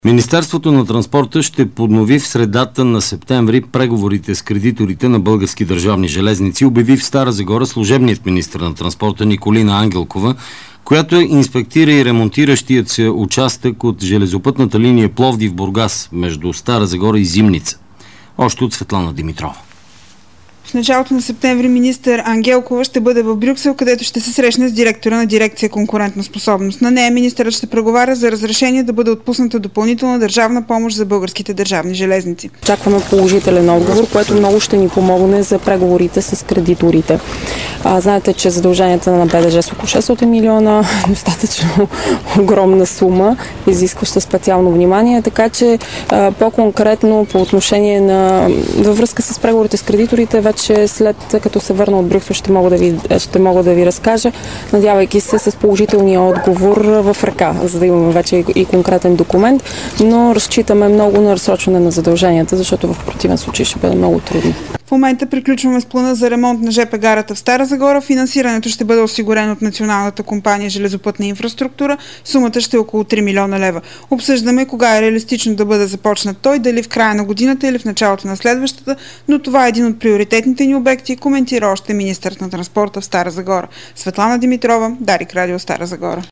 Министерството на транспорта ще поднови в средата на септември преговорите с кредиторите на Български държавни железници, обяви в Стара Загора служебният министър на транспорта Николина Ангелкова, която инспектира и ремонтиращият се участък от железопътната линия Пловдив-Бургас между Стара Загора и Зимница. Още от Светлана Димитрова. В началото на септември министър Ангелкова ще бъде в Брюксел, където ще се срещне с директора на дирекция конкурентна способност. На нея министърът ще преговаря за разрешение да бъде отпусната допълнителна държавна помощ за българските държавни железници. Очакваме положителен отговор, което много ще ни помогне за преговорите с кредиторите. Знаете, че задълженията на БДЖ са около 600 милиона, достатъчно огромна сума, изискваща специално внимание, така че по-конкретно по отношение на във връзка с преговорите с кредиторите, вече след като се върна от Брюксел ще мога да ви разкажа, надявайки се с положителния отговор в ръка, за да имаме вече и конкретен документ, но разчитаме много на разсрочване на задълженията, защото в противен случай ще бъде много трудно. В момента приключваме с плана за ремонт на ЖП гарата в Стара Загора. Финансирането ще бъде осигурено от Националната компания железопътна инфраструктура. Сумата ще е около 3 милиона лева. Обсъждаме кога е реалистично да бъде започнат той, дали в края на годината или в началото на следващата, но това е един от приоритетните ни обекти, коментира още министърът на транспорта в Стара Загора. Светлана Димитрова, Дарик Радио, Стара Загора.